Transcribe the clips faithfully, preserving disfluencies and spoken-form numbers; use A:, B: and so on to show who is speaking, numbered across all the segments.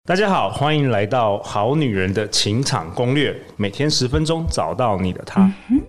A: 大家好，欢迎来到《好女人的情场攻略》，每天十分钟，找到你的他。嗯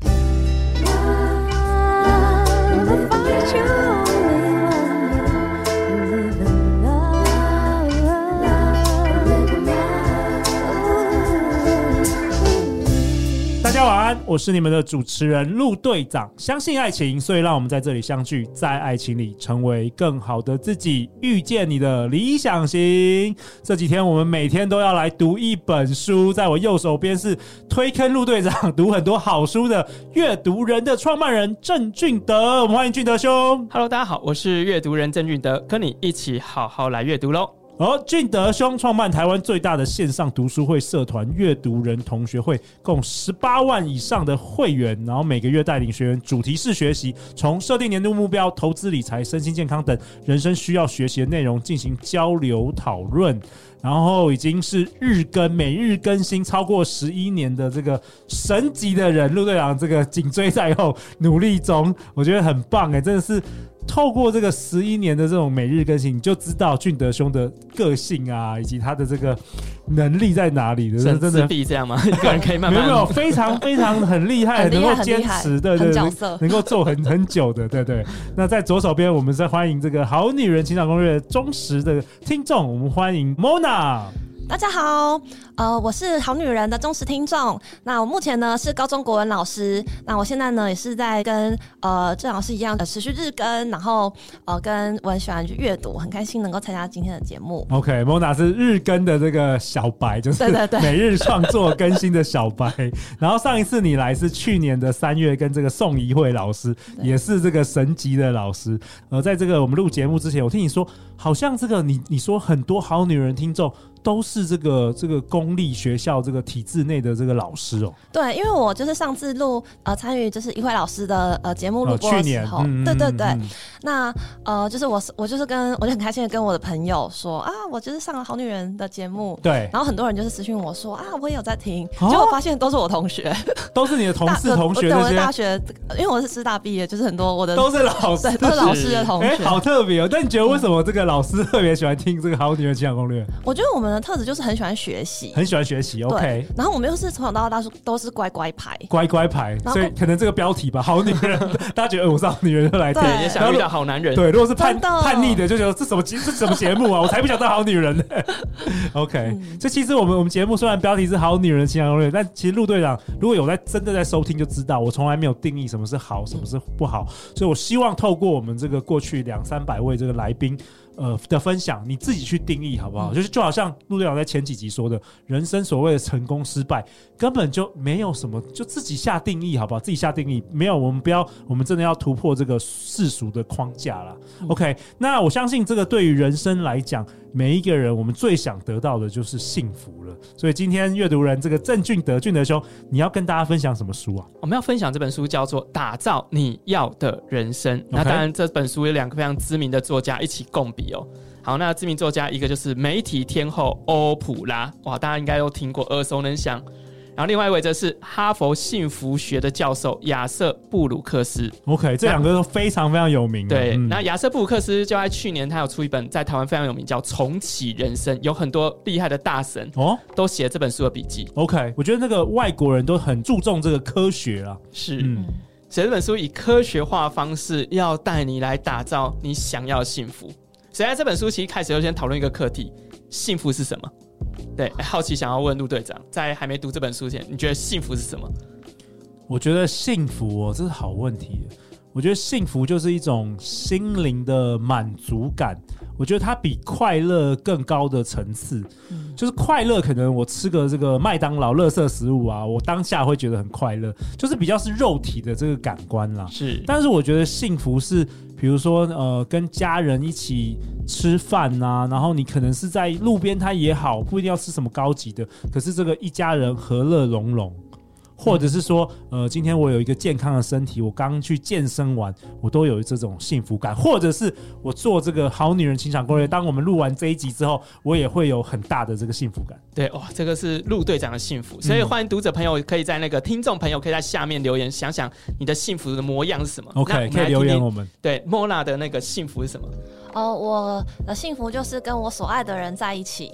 A: 大家晚安，我是你们的主持人陆队长。相信爱情，所以让我们在这里相聚，在爱情里成为更好的自己，遇见你的理想型。这几天我们每天都要来读一本书，在我右手边是推坑陆队长读很多好书的阅读人的创办人郑俊德，我们欢迎俊德兄。
B: Hello， 大家好，我是阅读人郑俊德，跟你一起好好来阅读喽。
A: 而俊德兄创办台湾最大的线上读书会社团阅读人同学会，共十八万以上的会员，然后每个月带领学员主题式学习，从设定年度目标、投资理财、身心健康等人生需要学习的内容进行交流讨论。然后已经是日更，每日更新超过十一年的这个神级的人，陆队长这个紧追在后，努力中，我觉得很棒哎，真的是。透过这个十一年的这种每日更新，你就知道俊德兄的个性啊，以及他的这个能力在哪里的。
B: 神自闭这样吗？一个人可以慢慢
A: 没有没有，非常非常很厉害，能够坚持，对对对，能够做很很久的，对对。那在左手边，我们在欢迎这个好女人情场攻略忠实的听众，我们欢迎 Mona。
C: 大家好，呃，我是好女人的忠实听众。那我目前呢是高中国文老师，那我现在呢也是在跟呃郑老师一样的持续日更，然后呃跟我很喜欢去阅读，很开心能够参加今天的节目。
A: OK，Mona 是日更的这个小白，就是每日创作更新的小白。对对对然后上一次你来是去年的三月，跟这个宋怡慧老师也是这个神级的老师。呃，在这个我们录节目之前，我听你说，好像这个你你说很多好女人听众。都是这个这个公立学校这个体制内的这个老师哦。
C: 对，因为我就是上次录呃参与就是怡慧老师的呃节目录播的时候，
A: 呃、去年、嗯、
C: 对对对，嗯、那呃就是我我就是跟我就很开心的跟我的朋友说啊，我就是上了好女人的节目，
A: 对，
C: 然后很多人就是私讯我说啊，我也有在听，结果发现都是我同学，
A: 都是你的同事同学，
C: 对，我的大学，因为我是师大毕业，就是很多我的
A: 都是老师，
C: 对，都是老师的同学，
A: 哎、欸，好特别哦。但你觉得为什么这个老师特别喜欢听这个好女人情场攻略？
C: 我觉得我们的特质就是很喜欢学习，
A: 很喜欢学习 ，OK。
C: 然后我们又是从小到大都是乖乖牌，
A: 乖乖牌，所以可能这个标题吧，好女人，大家觉得我是好女人就来听，
B: 也想遇到好男人。
A: 对，如果是叛叛逆的，就觉得这什么这什么节目啊，我才不想当好女人呢。OK，嗯、这其实我们我们节目虽然标题是好女人情场攻略，但其实陆队长如果有在真的在收听就知道，我从来没有定义什么是好，什么是不好，所以我希望透过我们这个过去两三百位这个来宾。呃的分享，你自己去定义好不好？嗯、就是就好像陆队长在前几集说的，人生所谓的成功失败，根本就没有什么，就自己下定义好不好？自己下定义，没有，我们不要，我们真的要突破这个世俗的框架啦。嗯、OK， 那我相信这个对于人生来讲，每一个人我们最想得到的就是幸福了。所以今天阅读人这个郑俊德俊德兄，你要跟大家分享什么书啊？
B: 我们要分享这本书叫做《打造你要的人生》。Okay. 那当然，这本书有两个非常知名的作家一起共笔哦。好，那知名作家一个就是媒体天后欧普拉，哇，大家应该都听过，耳熟能详。然后另外一位则是哈佛幸福学的教授亚瑟布鲁克斯。
A: OK， 这两个都非常非常有名。
B: 对，嗯、那亚瑟布鲁克斯就在去年他有出一本在台湾非常有名叫《重启人生》，有很多厉害的大神哦都写这本书的笔记。
A: OK， 我觉得那个外国人都很注重这个科学啊。
B: 是，嗯，写这本书以科学化的方式要带你来打造你想要的幸福。所以在这本书其实开始就先讨论一个课题：幸福是什么？对，好奇想要问陆队长，在还没读这本书前，你觉得幸福是什么？
A: 我觉得幸福哦，这是好问题。我觉得幸福就是一种心灵的满足感，我觉得它比快乐更高的层次。嗯、就是快乐，可能我吃个这个麦当劳垃圾食物啊，我当下会觉得很快乐，就是比较是肉体的这个感官啦。
B: 是，
A: 但是我觉得幸福是，比如说呃，跟家人一起吃饭啊，然后你可能是在路边摊也好，不一定要吃什么高级的，可是这个一家人和乐融融。或者是说，呃，今天我有一个健康的身体，我刚去健身完，我都有这种幸福感。或者是我做这个好女人情场攻略，当我们录完这一集之后，我也会有很大的这个幸福感。
B: 对，哇，这个是陆队长的幸福。所以欢迎读者朋友可以在那个听众朋友可以在下面留言，想想你的幸福的模样是什么。
A: OK， 可以留言我们。
B: 对 ，Mona 的那个幸福是什么？
C: 哦，我的幸福就是跟我所爱的人在一起。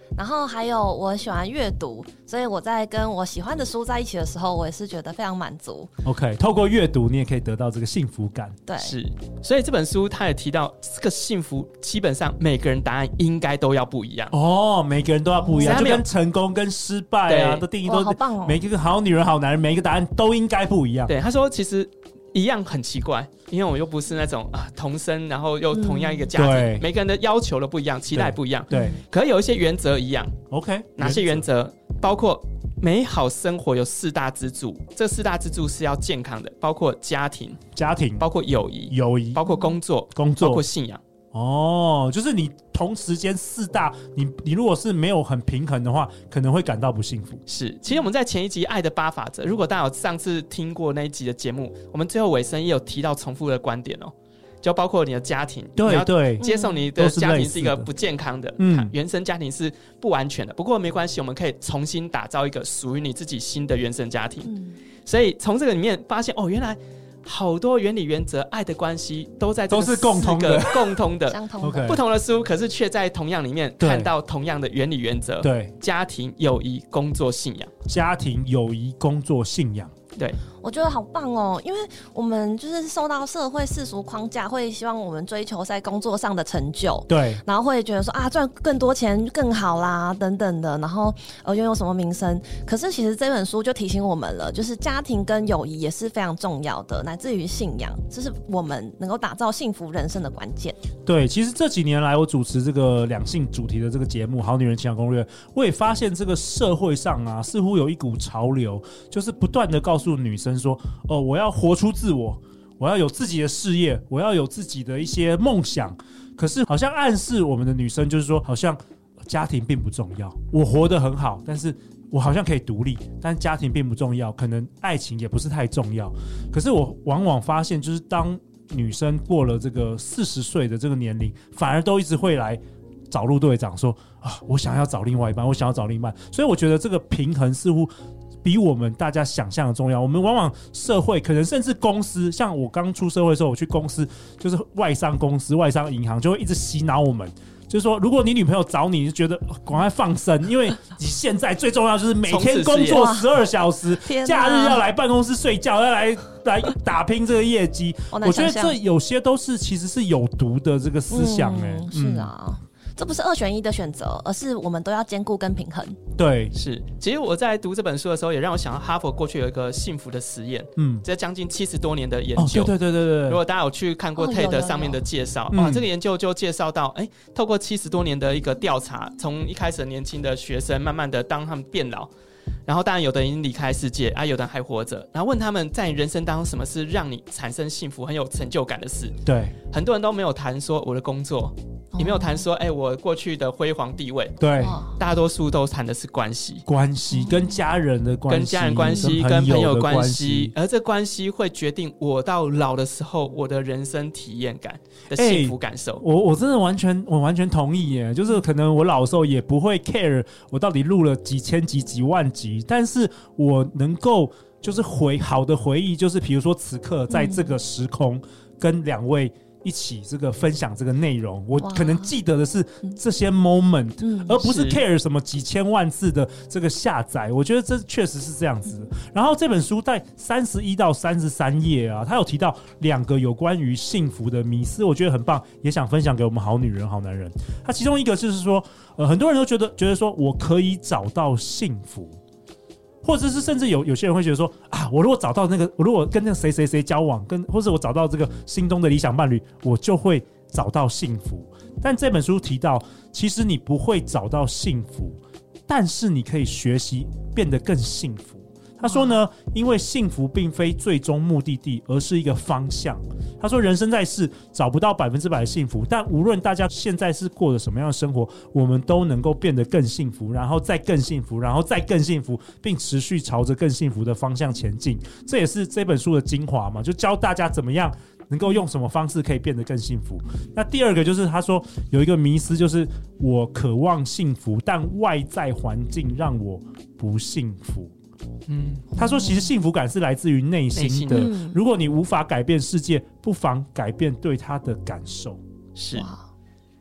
C: 然后还有我喜欢阅读，所以我在跟我喜欢的书在一起的时候，我也是觉得非常满足。
A: OK， 透过阅读，你也可以得到这个幸福感。
C: 对，
B: 是。所以这本书他也提到，这个幸福基本上每个人答案应该都要不一样。
A: 哦，每个人都要不一样，
B: 哦、
A: 就跟成功跟失败啊的定义都
C: 好棒哦。
A: 每一个好女人、好男人，每一个答案都应该不一样。
B: 对，他说其实一样很奇怪，因为我又不是那种啊同生，然后又同样一个家庭，
A: 嗯、
B: 每个人的要求都不一样，期待不一样。
A: 对，
B: 可有一些原则一样。
A: OK，
B: 哪些原则？包括美好生活有四大支柱，这四大支柱是要健康的，包括家庭、
A: 家庭，
B: 包括友谊、
A: 友谊，
B: 包括工作、
A: 工作，
B: 包括信仰。
A: 哦，就是你同时间四大，你你如果是没有很平衡的话，可能会感到不幸福。
B: 是，其实我们在前一集《爱的八法则》，如果大家有上次听过那一集的节目，我们最后尾声也有提到重复的观点哦，就包括你的家庭，
A: 对对，
B: 接受你的家庭是一个不健康的，嗯，原生家庭是不安全的。不过没关系，我们可以重新打造一个属于你自己新的原生家庭。嗯、所以从这个里面发现，哦，原来好多原理原则、爱的关系都在这个
A: 都是共通的、
B: 共通的、
C: 相同的。
A: Okay.
B: 不同的书，可是却在同样里面看到同样的原理原则。
A: 对，
B: 家庭、友谊、工作、信仰。
A: 家庭、友谊、工作、信仰。
B: 对，
C: 我觉得好棒哦，因为我们就是受到社会世俗框架，会希望我们追求在工作上的成就，
A: 对，
C: 然后会觉得说啊赚更多钱更好啦等等的，然后呃拥有什么名声。可是其实这本书就提醒我们了，就是家庭跟友谊也是非常重要的，乃至于信仰，这是我们能够打造幸福人生的关键。
A: 对，其实这几年来我主持这个两性主题的这个节目《好女人情感攻略》，我也发现这个社会上啊，似乎有一股潮流，就是不断的告诉女生说，哦，我要活出自我，我要有自己的事业，我要有自己的一些梦想。可是好像暗示我们的女生就是说，好像家庭并不重要，我活得很好，但是我好像可以独立，但家庭并不重要，可能爱情也不是太重要。可是我往往发现，就是当女生过了这个四十岁的这个年龄，反而都一直会来找陆队长说啊，我想要找另外一半，我想要找另一半。所以我觉得这个平衡似乎比我们大家想象的重要。我们往往社会可能甚至公司，像我刚出社会的时候，我去公司就是外商公司、外商银行，就会一直洗脑我们。就是说，如果你女朋友找你，就觉得赶快放生，因为你现在最重要就是每天工作十二小时，假日要来办公室睡觉，要来来打拼这个业绩。我觉得这有些都是其实是有毒的这个思想、欸，哎、
C: 嗯，是啊。嗯，这不是二选一的选择，而是我们都要兼顾跟平衡。
A: 对，
B: 是。其实我在读这本书的时候，也让我想到哈佛过去有一个幸福的实验，嗯，这将近七十多年的研究。
A: 哦、对对对对对。
B: 如果大家有去看过 T E D 上面的介绍，哇、哦，这个研究就介绍到，哎，透过七十多年的一个调查，从一开始年轻的学生，慢慢的当他们变老。然后当然有的人已经离开世界啊，有的人还活着。然后问他们在你人生当中什么是让你产生幸福、很有成就感的事？
A: 对，
B: 很多人都没有谈说我的工作，也没有谈说哎、欸、我过去的辉煌地位。
A: 对，
B: 大多数都谈的是关系，
A: 关系跟家人的关系，
B: 跟家人关系，跟朋友关系，而这关系会决定我到老的时候我的人生体验感的幸福感受。欸、
A: 我我真的完全我完全同意耶，就是可能我老的时候也不会 care 我到底录了几千集几万集。但是我能够就是回好的回忆，就是比如说此刻在这个时空跟两位一起这个分享这个内容，我可能记得的是这些 moment，、嗯、而不是 care 什么几千万次的这个下载。我觉得这确实是这样子。然后这本书在三十一到三十三页啊，他有提到两个有关于幸福的迷思，我觉得很棒，也想分享给我们好女人好男人。他其中一个就是说，呃，很多人都觉得觉得说我可以找到幸福。或者是甚至有有些人会觉得说啊，我如果找到那个，我如果跟那个谁谁谁交往，跟或者我找到这个心中的理想伴侣，我就会找到幸福。但这本书提到，其实你不会找到幸福，但是你可以学习变得更幸福。他说呢，因为幸福并非最终目的地，而是一个方向。他说，人生在世找不到百分之百的幸福，但无论大家现在是过着什么样的生活，我们都能够变得更幸福，然后再更幸福，然后再更幸福，并持续朝着更幸福的方向前进。这也是这本书的精华嘛，就教大家怎么样能够用什么方式可以变得更幸福。那第二个就是他说有一个迷思，就是我渴望幸福，但外在环境让我不幸福。嗯，他说其实幸福感是来自于内心的，如果你无法改变世界，不妨改变对他的感受。
B: 是，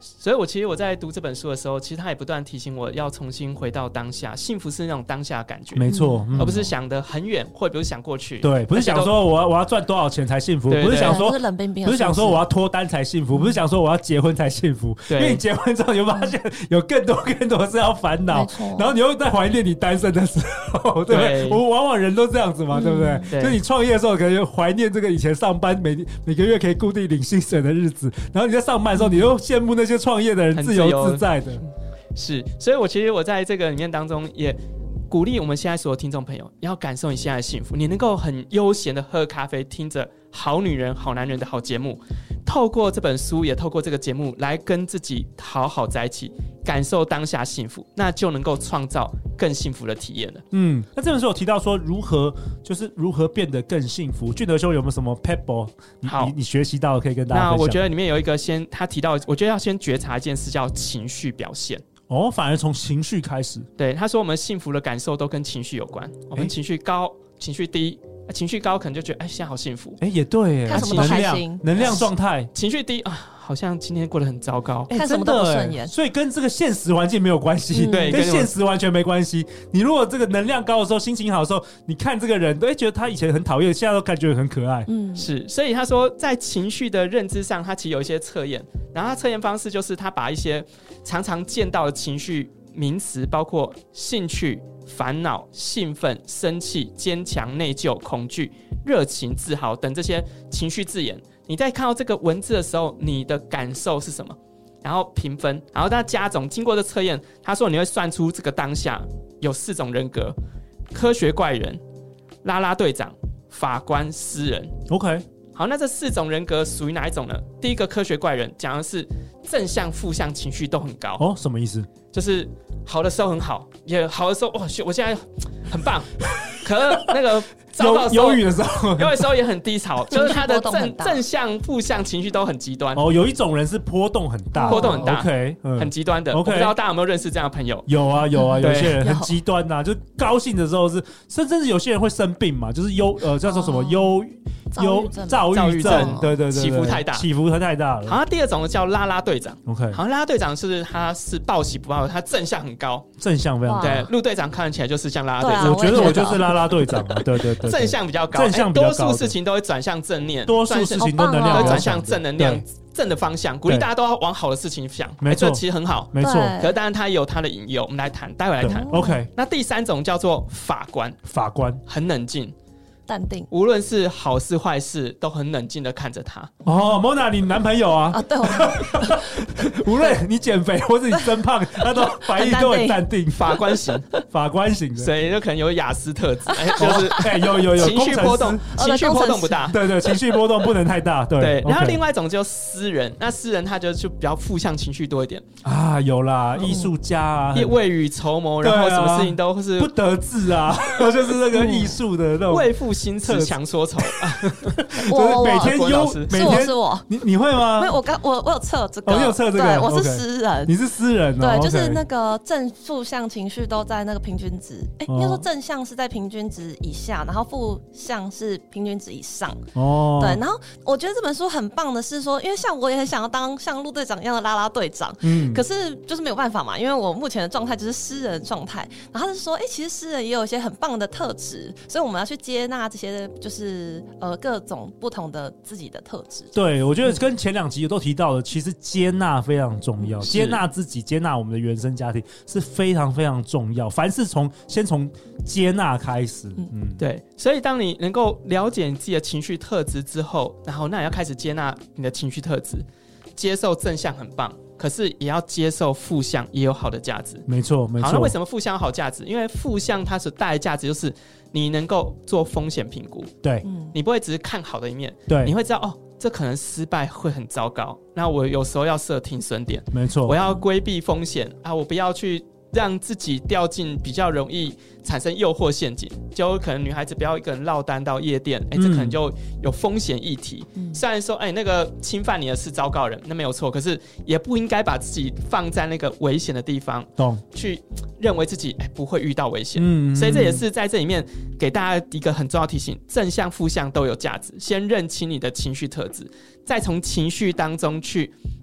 B: 所以我其实我在读这本书的时候，其实他也不断提醒我要重新回到当下，幸福是那种当下的感觉，
A: 没错、嗯，
B: 而不是想得很远，或者不是想过去。
A: 对，不是想说我要我要赚多少钱才幸福，
B: 对对对，
A: 不是想说
C: 不是冷冰冰，
A: 不是想说我要脱单才幸福，不是想说我要结婚才幸福，因为你结婚之后你就发现有更多更多事要烦恼，然后你又在怀念你单身的时候，对不对？我往往人都这样子嘛，嗯、对不对？对，就你创业的时候可能怀念这个以前上班每每个月可以固定领薪水的日子，然后你在上班的时候你又羡慕那些创业的人自由自在的。
B: 是，所以我其实我在这个里面当中也鼓励我们现在所有听众朋友要感受你现在的幸福，你能够很悠闲的喝咖啡，听着好女人好男人的好节目，透过这本书也透过这个节目来跟自己好好在一起，感受当下幸福，那就能够创造更幸福的体验了。
A: 嗯，那这本书有提到说如何就是如何变得更幸福，俊德兄有没有什么 pebble 你, 你, 你学习到的可以跟大家分享？
B: 那我觉得里面有一个先他提到，我觉得要先觉察一件事叫情绪表现。
A: 哦，反而从情绪开始。
B: 对，他说我们幸福的感受都跟情绪有关。我们情绪高、情绪低，情绪高可能就觉得哎，现在好幸福。
A: 哎，也对耶，
C: 看什么都开心，
A: 能量状态。
B: 情绪低啊，好像今天过得很糟糕，
C: 看什么都不顺眼。
A: 所以跟这个现实环境没有关系，
B: 嗯、对，
A: 跟现实完全没关系。你如果这个能量高的时候，心情好的时候，你看这个人，都会觉得他以前很讨厌，现在都感觉很可爱。
B: 嗯，是。所以他说，在情绪的认知上，他其实有一些测验。然后他测验方式就是他把一些常常见到的情绪名词，包括兴趣、烦恼、兴奋、生气、坚强、内疚、恐惧、热情、自豪等这些情绪字眼，你在看到这个文字的时候，你的感受是什么？然后评分，然后大家加总。经过这测验，他说你会算出这个当下有四种人格：科学怪人、啦啦队长、法官、诗人。
A: OK。
B: 好，那这四种人格属于哪一种呢？第一个科学怪人讲的是正向、负向情绪都很高。
A: 哦，什么意思？
B: 就是好的时候很好，也好的时候哇，我现在很棒。可是那个糟糕的时候，
A: 忧郁的时候，
B: 忧郁的时候也很低潮，就是他的正正向、负向情绪都很极端。
A: 哦，有一种人是波动很大，
B: 波动很大
A: ，OK，、嗯、
B: 很极端的。Okay. 我不知道大家有没有认识这样的朋友？
A: 有啊，有啊，有些人很极端呐、啊，就高兴的时候是，甚至是有些人会生病嘛，就是忧呃叫做什么忧忧躁郁症，对对对，
B: 起伏太大，
A: 起伏太大了。
B: 好，第二种叫啦啦队长
A: ，OK，
B: 好，啦啦队长是他是报喜不报忧，他正向很高，
A: 正向非常高。
B: 对，陆队长看起来就是像啦啦队长，
C: 啊、
A: 我觉得我就是啦啦队长啊，对对 对, 對，
B: 正向比较高，
A: 正向比较高，
B: 多数事情都会转向正念，
A: 多数事情都能量
B: 都转向正能量。正的方向，鼓励大家都要往好的事情想，
A: 没错，
B: 这其实很好，
A: 没错。
B: 可是当然它也有它的引诱，我们来谈，待会来谈。
A: OK。
B: 那第三种叫做法官，
A: 法官
B: 很冷静、
C: 淡定，
B: 无论是好事坏事都很冷静的看着他。
A: 哦 ，Mona， 你男朋友啊？
C: 啊，对。
A: 无论你减肥或是你增胖，他都反应都很淡定。
B: 法官型，
A: 法官型的，
B: 所以就可能有雅思特质，哎，就是
A: 哎，有有有
B: 情绪波动，情绪波动不大，
A: 对对，情绪波动不能太大，对
B: 对。然后另外一种叫诗人，那诗人他就就比较负向情绪多一点
A: 啊，有啦，艺术家啊，
B: 未雨绸缪，然后什么事情都是
A: 不得志啊，就是那个艺术的那种
B: 为赋新词强说愁，
C: 我
A: 每天忧，每天
C: 是我，
A: 你你会吗？
C: 没有，我刚我我有测这个，
A: 你有测这个，
C: 对，我是诗人，
A: 你是诗人，
C: 对，就是那个正负向情绪都在那个平均值，哎，应该说正向是在平均值以下，然后负向是平均值以上，哦，对，然后我觉得这本书很棒的是说，因为像我也很想要当像陆队长一样的啦啦队长，嗯，可是就是没有办法嘛，因为我目前的状态就是诗人状态，然后他就说，哎，其实诗人也有一些很棒的特质，所以我们要去接纳这些，就是呃各种不同的自己的特质。
A: 对，我觉得跟前两集都提到的，其实接纳非常重要，接纳自己，接纳我们的原生家庭是非常非常重要。凡是从先从接纳开始，嗯，嗯
B: 对。所以当你能够了解你自己的情绪特质之后，然后那你要开始接纳你的情绪特质，接受正向很棒。可是也要接受负向也有好的价值，
A: 没错没错。
B: 好，那为什么负向有好价值？因为负向它所带来的价值就是你能够做风险评估，
A: 对，
B: 你不会只是看好的一面，
A: 对，
B: 你会知道哦，这可能失败会很糟糕，那我有时候要设停损点，
A: 没错，
B: 我要规避风险啊，我不要去让自己掉进比较容易产生诱惑陷阱，就可能女孩子不要一个人落单到夜店，哎、欸，这可能就有风险议题。嗯、虽然说，哎、欸，那个侵犯你的是糟糕人，那没有错，可是也不应该把自己放在那个危险的地方，懂？去认为自己哎、欸、不会遇到危险。嗯，所以这也是在这里面给大家一个很重要的提醒：正向、负向都有价值。先认清你的情绪特质，再从情绪当中去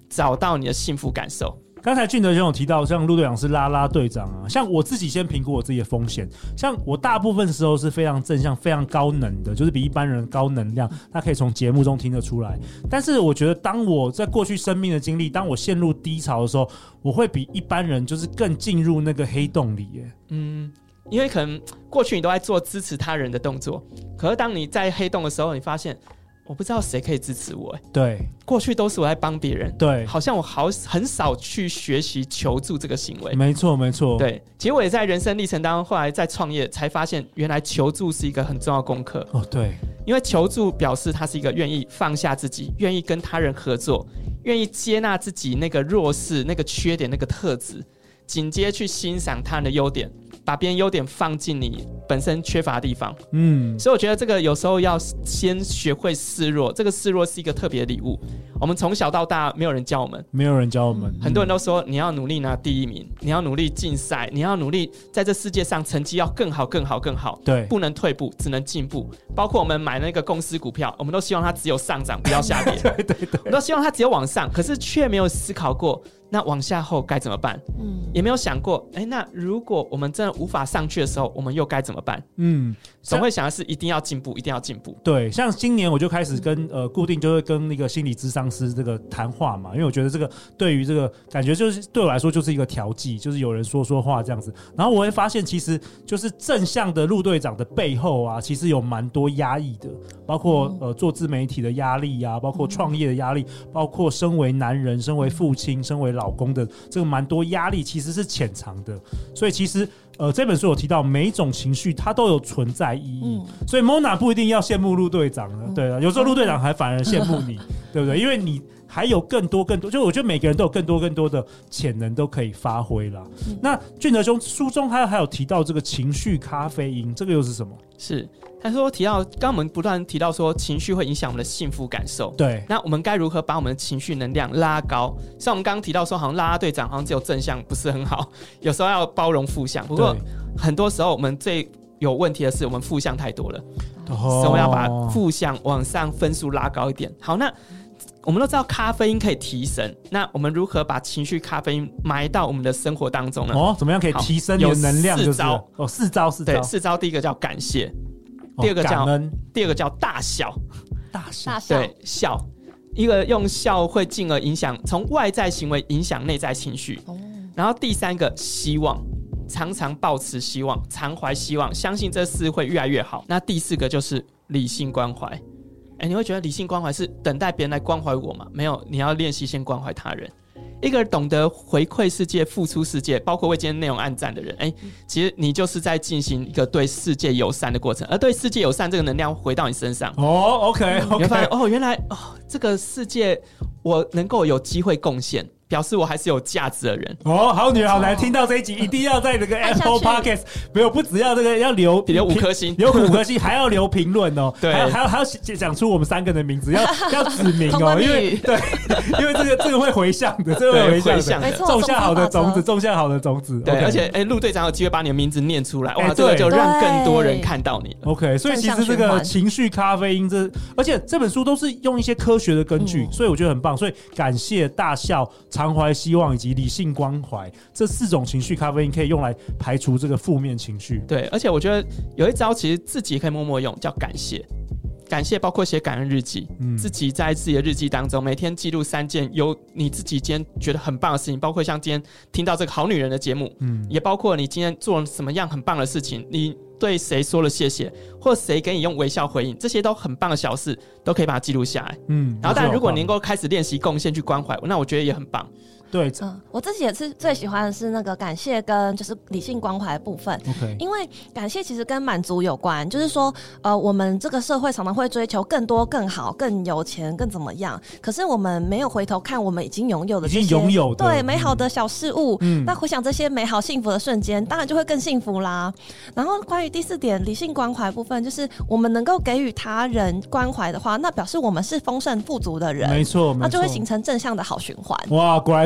B: 找到你的幸福感受。
A: 刚才俊德兄有提到，像陆队长是啦啦队长啊，像我自己先评估我自己的风险，像我大部分时候是非常正向、非常高能的，就是比一般人高能量，他可以从节目中听得出来。但是我觉得，当我在过去生命的经历，当我陷入低潮的时候，我会比一般人就是更进入那个黑洞里耶。
B: 嗯，因为可能过去你都在做支持他人的动作，可是当你在黑洞的时候，你发现我不知道谁可以支持我。
A: 对，
B: 过去都是我在帮别人，
A: 对，
B: 好像我好很少去学习求助这个行为。
A: 没错，没错。
B: 对，其实我也在人生历程当中，后来在创业才发现，原来求助是一个很重要的功课。
A: 哦，对，
B: 因为求助表示他是一个愿意放下自己，愿意跟他人合作，愿意接纳自己那个弱势、那个缺点、那个特质，紧接去欣赏他人的优点，把别人优点放进你本身缺乏的地方。嗯，所以我觉得这个有时候要先学会示弱，这个示弱是一个特别的礼物。我们从小到大没有人教我们，
A: 没有人教我们，
B: 很多人都说你要努力拿第一名，你要努力竞赛，你要努力在这世界上成绩要更好、更好、更好，
A: 对，
B: 不能退步，只能进步。包括我们买那个公司股票，我们都希望它只有上涨，不要下跌。
A: 对对对，
B: 我们都希望它只有往上，可是却没有思考过，那往下后该怎么办？嗯，也没有想过，哎，那如果我们真的无法上去的时候，我们又该怎么办？嗯，总会想的是一定要进步，一定要进步。
A: 对，像今年我就开始跟呃固定就会跟那个心理咨商师这个谈话嘛，因为我觉得这个对于这个感觉就是对我来说就是一个调剂，就是有人说说话这样子。然后我会发现，其实就是正向的陆队长的背后啊，其实有蛮多压抑的，包括呃做自媒体的压力啊，包括创业的压力，包括身为男人、身为父亲、身为老公的这个蛮多压力，其实是潜藏的。所以其实呃这本书有提到，每一种情绪它都有存在意义。嗯、所以 Mona 不一定要羡慕陆队长了，嗯、对啊，有时候陆队长还反而羡慕你，对不对？因为你还有更多更多，就我觉得每个人都有更多更多的潜能都可以发挥啦。嗯、那俊德兄书中还有还有提到这个情绪咖啡因，这个又是什么？
B: 是他说提到，刚刚我们不断提到说情绪会影响我们的幸福感受。
A: 对，
B: 那我们该如何把我们的情绪能量拉高？像我们刚刚提到说，好像啦啦队长好像只有正向不是很好，有时候要包容负向。不过很多时候我们最有问题的是我们负向太多了，哦、所以我们要把负向往上分数拉高一点。好，那我们都知道咖啡因可以提神，那我们如何把情绪咖啡因埋到我们的生活当中呢？
A: 哦，怎么样可以提升你的能量？
B: 有四招
A: 哦，四招，四招。
B: 对，四招。第一个叫感谢，第二个叫、
A: 哦、感恩，
B: 第二个叫大笑，
A: 大笑，
B: 对，笑。一个用笑会进而影响，从外在行为影响内在情绪。哦、然后第三个希望，常常抱持希望，常怀希望，相信这事会越来越好。那第四个就是理性关怀。哎，你会觉得理性关怀是等待别人来关怀我吗？没有，你要练习先关怀他人。一个懂得回馈世界、付出世界，包括为今天内容按赞的人，哎，其实你就是在进行一个对世界友善的过程，而对世界友善这个能量回到你身上。
A: 哦 ，OK， OK，
B: 你会发现哦，原来哦，这个世界我能够有机会贡献。表示我还是有价值的人
A: 哦，好女人好男，听到这一集一定要在这个 Apple Podcast 没有，不只要这个要留
B: 留五颗星，
A: 留五颗星，还要留评论哦。
B: 对，
A: 还要还要还要讲出我们三个的名字，要要指明哦，因为对，因为这个这个会回向的，这个会回向的，种下好的种子，种下好的种子。
B: 对， okay、而且哎，陆队长有机会把你的名字念出来，哇，这个就让更多人看到你。
A: OK， 所以其实这个情绪咖啡因，这而且这本书都是用一些科学的根据，嗯、所以我觉得很棒。所以感谢、大笑、常怀希望以及理性关怀这四种情绪咖啡因可以用来排除这个负面情绪。
B: 对，而且我觉得有一招其实自己可以默默用，叫感谢。感谢包括写感恩日记、嗯、自己在自己的日记当中每天记录三件有你自己今天觉得很棒的事情，包括像今天听到这个好女人的节目、嗯、也包括你今天做了什么样很棒的事情，你对谁说了谢谢，或谁给你用微笑回应，这些都很棒的小事都可以把它记录下来。嗯，然后当然如果你能够开始练习贡献去关怀，那我觉得也很棒。
A: 对，
C: 嗯，我自己也是最喜欢的是那个感谢跟就是理性关怀的部分。
A: Okay.
C: 因为感谢其实跟满足有关，就是说，呃，我们这个社会常常会追求更多、更好、更有钱、更怎么样，可是我们没有回头看我们已经拥有的这些
A: 已经拥有的
C: 对美好的小事物。嗯，那回想这些美好幸福的瞬间，当然就会更幸福啦。然后关于第四点理性关怀部分，就是我们能够给予他人关怀的话，那表示我们是丰盛富足的人。
A: 没错，
C: 那就会形成正向的好循环。
A: 哇，果然是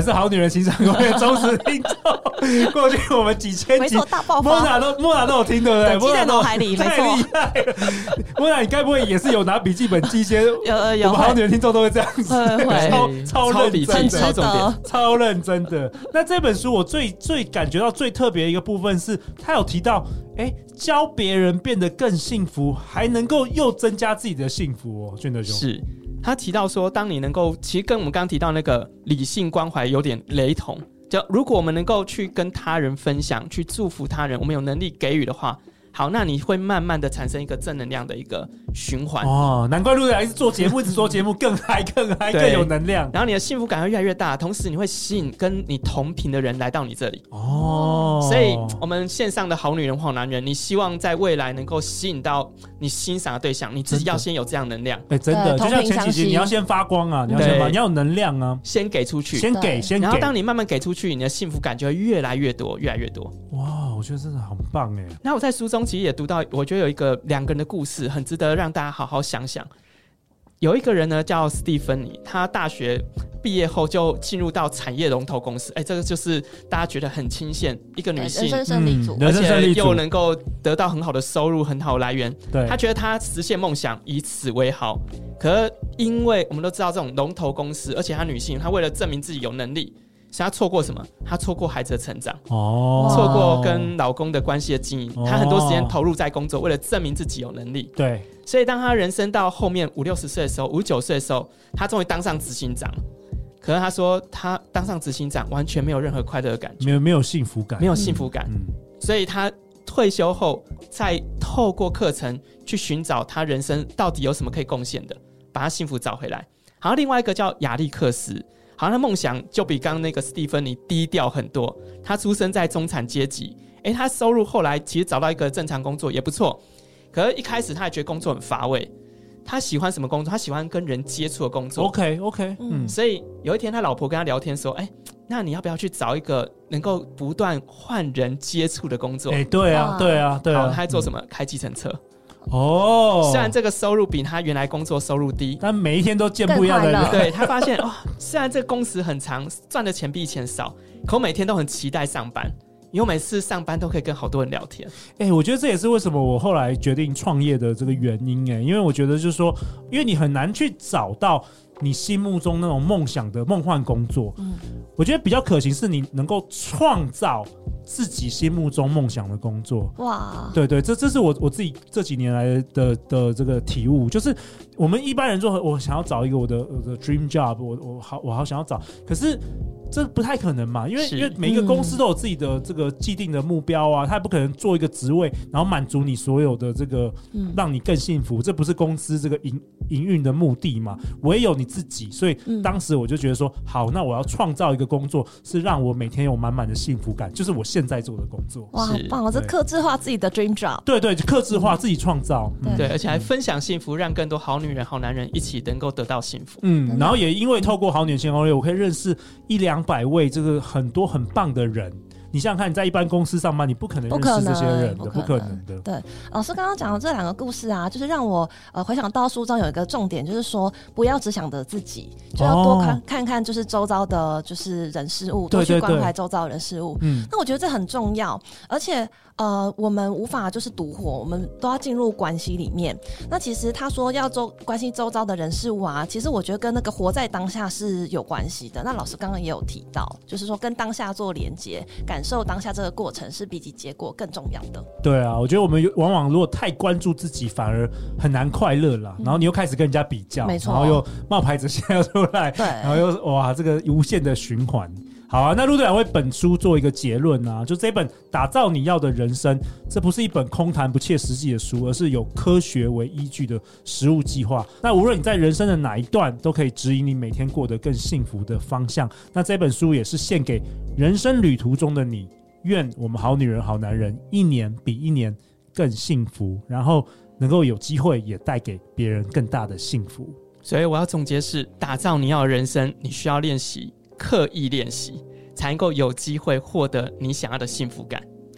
A: 是好女人情场攻略忠实听众，过去我们几千集，
C: 没错，大爆发，
A: 莫娜都莫娜都有听，对不对？
C: 记在脑海里，没错。
A: 太厉害了，莫娜，你该不会也是有拿笔记本记一些？
C: 有有，
A: 我们好女人听众都会这样子，
C: 会
A: 超超认真，
B: 超重点，
A: 超认真的。那这本书我最最感觉到最特别的一个部分是，他有提到，哎，教别人变得更幸福，还能够又增加自己的幸福哦，俊德兄。
B: 是他提到说，当你能够，其实跟我们刚刚提到那个理性关怀有点雷同。就如果我们能够去跟他人分享，去祝福他人，我们有能力给予的话，好，那你会慢慢的产生一个正能量的一个循环。
A: 哦，难怪陆队长一直做节目，一直做节目，更嗨、更嗨、更有能量。
B: 然后你的幸福感会越来越大，同时你会吸引跟你同频的人来到你这里。
A: 哦，
B: 所以我们线上的好女人、好男人，你希望在未来能够吸引到你欣赏的对象，你自己要先有这样能量。
A: 哎、欸，真的，就像前几集，你要先发光啊，你要先发，你要有能量啊，
B: 先给出去，
A: 先给，先给。
B: 然后当你慢慢给出去，你的幸福感就会越来越多，越来越多。
A: 哇，我觉得真的很棒哎。
B: 那我在书中其实也读到，我觉得有一个两个人的故事，很值得让大家好好想想。有一个人呢叫史蒂芬妮，他大学毕业后就进入到产业龙头公司，哎，这个就是大家觉得很亲现一个女性，
C: 人生胜利组，
B: 而且又能够得到很好的收入、很好的来源。
A: 对，
B: 他觉得他实现梦想以此为豪。可是因为我们都知道这种龙头公司，而且她女性，她为了证明自己有能力，所以她错过什么？她错过孩子的成长，哦，错过跟老公的关系的经营。她、哦、很多时间投入在工作，为了证明自己有能力。
A: 对。
B: 所以当他人生到后面五六十岁的时候，五九岁的时候，他终于当上执行长。可是他说，他当上执行长完全没有任何快乐的感觉，
A: 没有没有幸福感，
B: 没有幸福感。嗯嗯、所以他退休后，再透过课程去寻找他人生到底有什么可以贡献的，把他幸福找回来。好，另外一个叫亚历克斯，好像他梦想就比刚刚那个史蒂芬妮低调很多。他出生在中产阶级，哎，他收入后来其实找到一个正常工作也不错。可是一开始他也觉得工作很乏味，他喜欢什么工作？他喜欢跟人接触的工作。
A: OK OK， 嗯，
B: 所以有一天他老婆跟他聊天说：“哎，那你要不要去找一个能够不断换人接触的工作？”
A: 哎，对啊，对啊，对啊。
B: 好，他在做什么？嗯、开计程车。
A: 哦，
B: 虽然这个收入比他原来工作收入低，
A: 但每一天都见不一样的人。
B: 对，他发现哦，虽然这个工时很长，赚的钱比以前少，可我每天都很期待上班。因为我每次上班都可以跟好多人聊天。
A: 哎、欸，我觉得这也是为什么我后来决定创业的这个原因。哎、欸，因为我觉得就是说，因为你很难去找到你心目中那种梦想的梦幻工作。嗯，我觉得比较可行是你能够创造自己心目中梦想的工作。哇，对对，这这是我我自己这几年来的的这个体悟，就是我们一般人说，我想要找一个我的我的 dream job， 我我好我好想要找，可是。这不太可能嘛，因为因为每一个公司都有自己的这个既定的目标啊，他也不可能做一个职位，然后满足你所有的这个，让你更幸福，这不是公司这个营营运的目的嘛？唯有你自己，所以当时我就觉得说，好，那我要创造一个工作，是让我每天有满满的幸福感，就是我现在做的工作。
C: 哇，好棒哦！这客制化自己的 dream job，
A: 对对，客制化自己创造，
B: 嗯、对，而且还分享幸福，让更多好女人、好男人一起能够得到幸福。
A: 嗯，然后也因为透过好女人情攻略，我可以认识一两百位这个很多很棒的人。你想想看，你在一般公司上班，你不可能认识这些人的，不可能的。
C: 对，老师刚刚讲的这两个故事啊，就是让我呃回想到书中有一个重点，就是说不要只想着自己，就要多看、哦、看看就是周遭的，就是人事物，多去关怀周遭的人事物。嗯，那我觉得这很重要，而且呃，我们无法就是独活，我们都要进入关系里面。那其实他说要周关心周遭的人事物啊，其实我觉得跟那个活在当下是有关系的。那老师刚刚也有提到，就是说跟当下做连结，感受当下这个过程是比起结果更重要的。
A: 对啊，我觉得我们往往如果太关注自己，反而很难快乐啦。嗯、然后你又开始跟人家比较，
C: 没错，
A: 然后又冒牌子现在又出来，
C: 对，
A: 然后又哇，这个无限的循环。好啊，那陆队长为本书做一个结论啊，就这本打造你要的人生，这不是一本空谈不切实际的书，而是有科学为依据的实务计划。那无论你在人生的哪一段，都可以指引你每天过得更幸福的方向。那这本书也是献给人生旅途中的你，愿我们好女人好男人一年比一年更幸福，然后能够有机会也带给别人更大的幸福。
B: 所以我要总结是，打造你要的人生，你需要练习刻意练习，才能够有机会获得你想要的幸福感。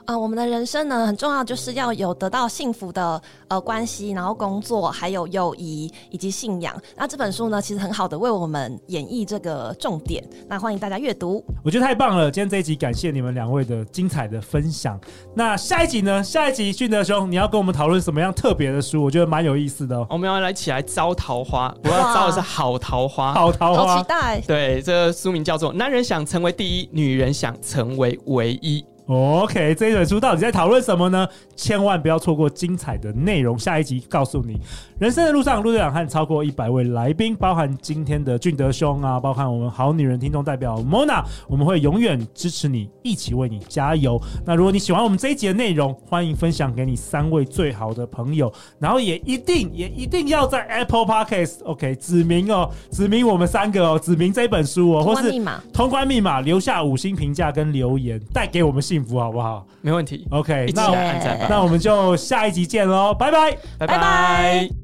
C: 啊、呃，我们的人生呢，很重要，就是要有得到幸福的呃关系，然后工作，还有友谊以及信仰。那这本书呢，其实很好的为我们演绎这个重点。那欢迎大家阅读。
A: 我觉得太棒了，今天这一集感谢你们两位的精彩的分享。那下一集呢？下一集俊德兄，你要跟我们讨论什么样特别的书？我觉得蛮有意思的哦。
B: 我们要来一起来招桃花，我要招的是好桃花，
A: 好桃花，
C: 好期待。
B: 对，这个书名叫做《男人想成为第一，女人想成为唯一》。
A: OK， 这一本书到底在讨论什么呢？千万不要错过精彩的内容，下一集告诉你。人生的路上，陆队长和超过一百位来宾，包含今天的俊德兄啊，包含我们好女人听众代表 Mona， 我们会永远支持你，一起为你加油。那如果你喜欢我们这一集的内容，欢迎分享给你三位最好的朋友，然后也一定也一定要在 Apple Podcast OK 指明哦，指明我们三个哦，指明这本书哦，或是通关密码，留下五星评价跟留言，带给我们幸福好不好？
B: 没问题。
A: OK，
B: 一起来按赞吧。
A: 那我们就下一集见咯，拜拜，
B: 拜拜。